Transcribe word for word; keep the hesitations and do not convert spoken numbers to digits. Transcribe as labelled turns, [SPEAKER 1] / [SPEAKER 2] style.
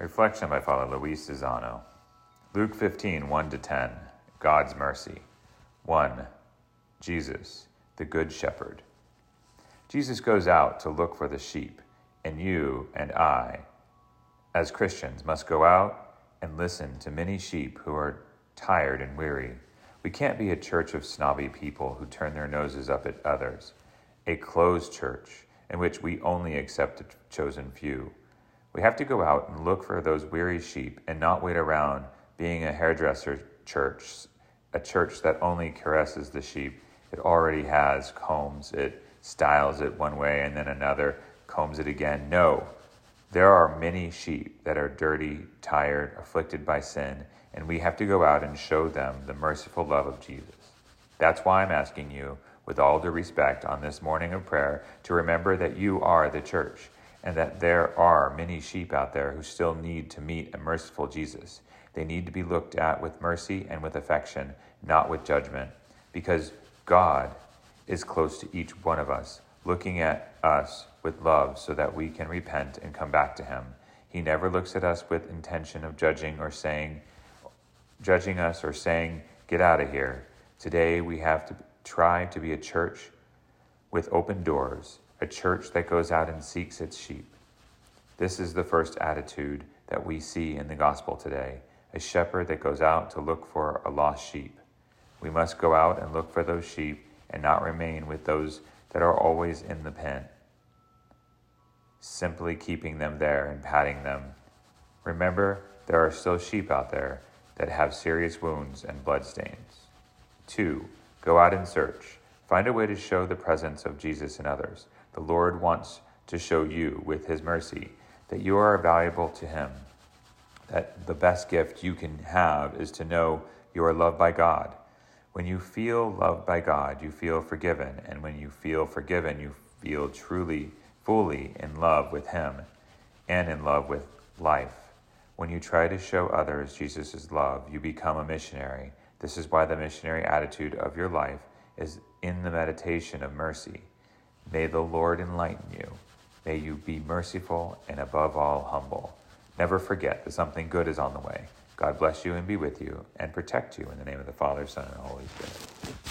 [SPEAKER 1] Reflection by Father Luis Zizano. Luke fifteen, one to ten. God's mercy. one. Jesus, the Good Shepherd. Jesus goes out to look for the sheep, and you and I, as Christians, must go out and listen to many sheep who are tired and weary. We can't be a church of snobby people who turn their noses up at others, a closed church in which we only accept a chosen few. We have to go out and look for those weary sheep and not wait around being a hairdresser church, a church that only caresses the sheep it already has, combs it, styles it one way and then another, combs it again. No, there are many sheep that are dirty, tired, afflicted by sin, and we have to go out and show them the merciful love of Jesus. That's why I'm asking you, with all due respect, on this morning of prayer, to remember that you are the church, and that there are many sheep out there who still need to meet a merciful Jesus. They need to be looked at with mercy and with affection, not with judgment, because God is close to each one of us, looking at us with love so that we can repent and come back to him. He never looks at us with intention of judging or saying, judging us or saying, get out of here. Today we have to try to be a church with open doors, a church that goes out and seeks its sheep. This is the first attitude that we see in the gospel today, a shepherd that goes out to look for a lost sheep. We must go out and look for those sheep and not remain with those that are always in the pen, simply keeping them there and patting them. Remember, there are still sheep out there that have serious wounds and bloodstains. Two, go out and search. Find a way to show the presence of Jesus in others. The Lord wants to show you, with his mercy, that you are valuable to him, that the best gift you can have is to know you are loved by God. When you feel loved by God, you feel forgiven, and when you feel forgiven, you feel truly, fully in love with him and in love with life. When you try to show others Jesus' love, you become a missionary. This is why the missionary attitude of your life is in the meditation of mercy. May the Lord enlighten you. May you be merciful and above all humble. Never forget that something good is on the way. God bless you and be with you and protect you in the name of the Father, Son, and Holy Spirit.